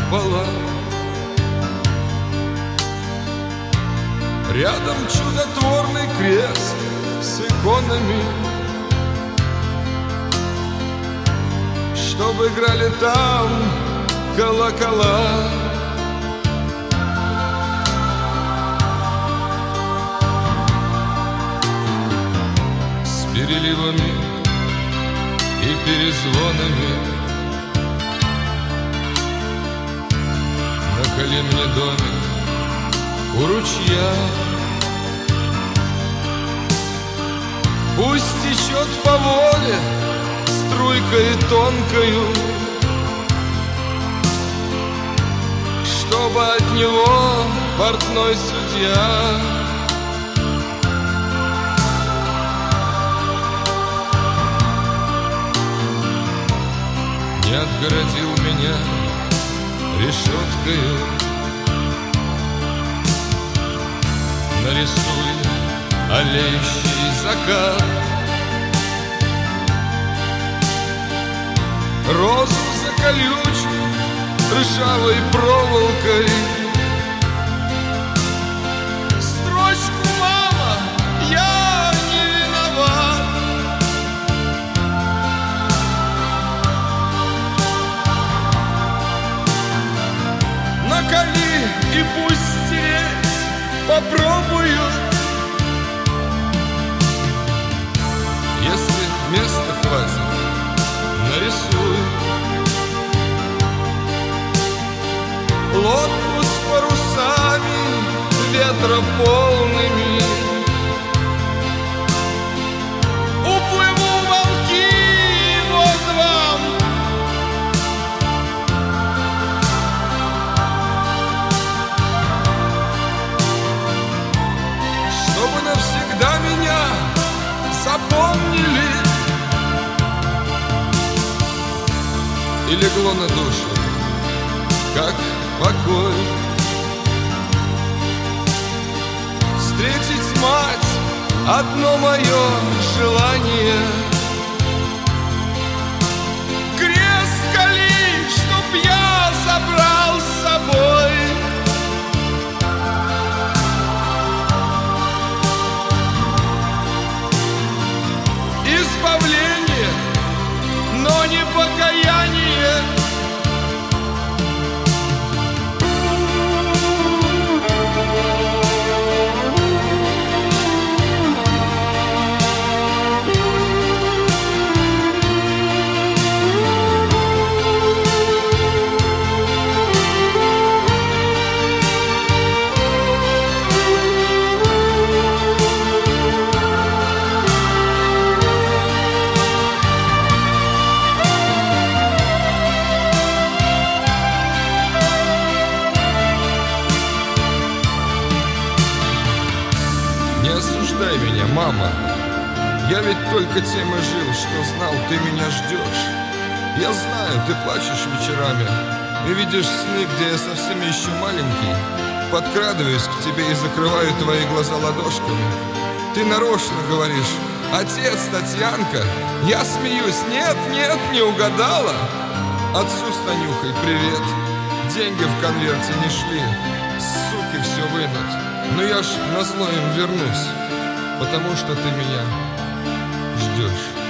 купола. Рядом чудотворный крест с иконами, чтобы играли там колокола. С переливами и перезвонами наколи мне домик у ручья. Пусть течет по воле струйкой тонкою, чтобы от него портной судья не отгородил меня решеткою. Нарисуй алеющий закат, розу заколючу ржавой проволокой. Строчку: мама, я не виноват. Наколи и пусть стереть попробую. Если места хватит, нарисую лодку с парусами ветрополными. Уплыву в волки, вот вам. Чтобы навсегда меня запомнили и легло на душу, как покой. Встретить мать — одно мое желание. Крест кали, чтоб я забрал с собой. Избавление, но не покаяние. Не осуждай меня, мама. Я ведь только тем и жил, что знал, ты меня ждешь. Я знаю, ты плачешь вечерами и видишь сны, где я совсем еще маленький. Подкрадываюсь к тебе и закрываю твои глаза ладошками. Ты нарочно говоришь: отец, Татьянка. Я смеюсь: нет, нет, не угадала. Отцу с Танюхой привет. Деньги в конверте не шли, суки все вынут. Но я ж назло им вернусь, потому что ты меня ждешь.